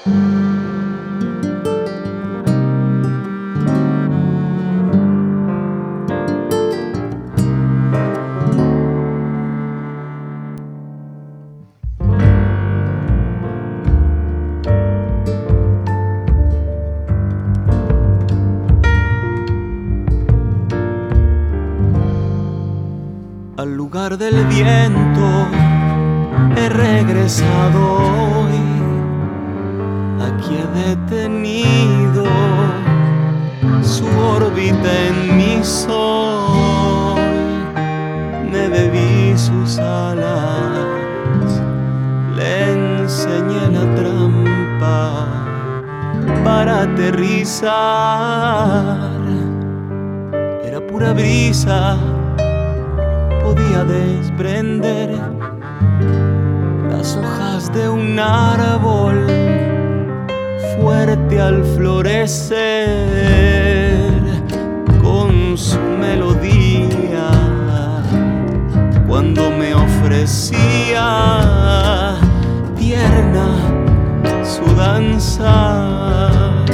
Al lugar del viento he regresado hoy. Aquí he detenido su órbita en mi sol. Me bebí sus alas, le enseñé la trampa para aterrizar. Era pura brisa, podía desprender las hojas de un árbol fuerte al florecer, con su melodía cuando me ofrecía tierna su danza,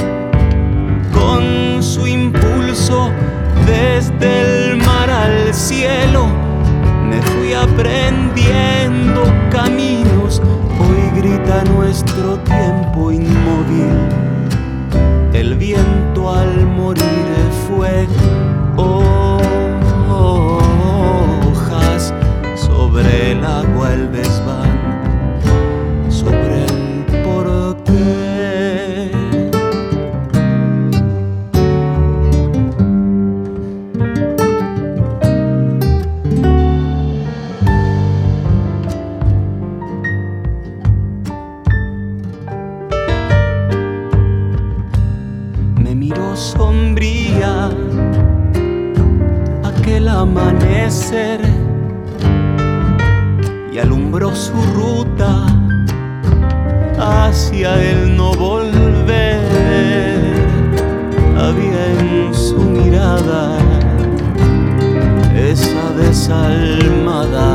con su impulso desde el mar al cielo. Me fui aprendiendo caminos, hoy grita nuestro tiempo inmóvil. El viento al morir fue hojas sobre el agua, el desván, sobre el porqué. Miró sombría aquel amanecer y alumbró su ruta hacia el no volver. Había en su mirada esa desalmada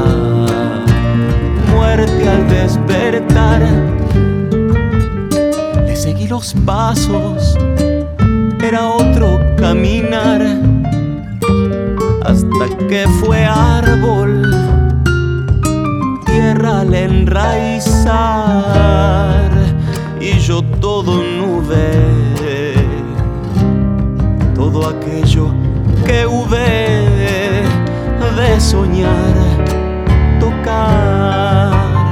muerte al despertar. Le seguí los pasos, era otro caminar, hasta que fue árbol, tierra al enraizar, y yo todo nube, todo aquello que hube de soñar, tocar,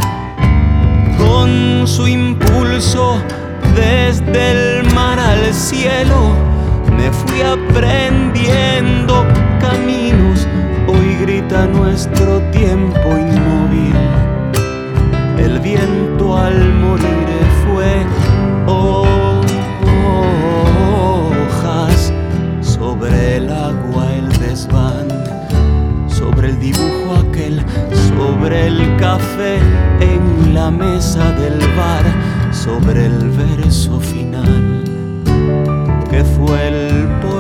con su impulso desde el mar al cielo. Me fui aprendiendo caminos, hoy grita nuestro tiempo inmóvil. El viento al morir fue hojas sobre el agua, el desván, sobre el dibujo aquel, sobre el café en la mesa del bar, sobre el verso final que fue el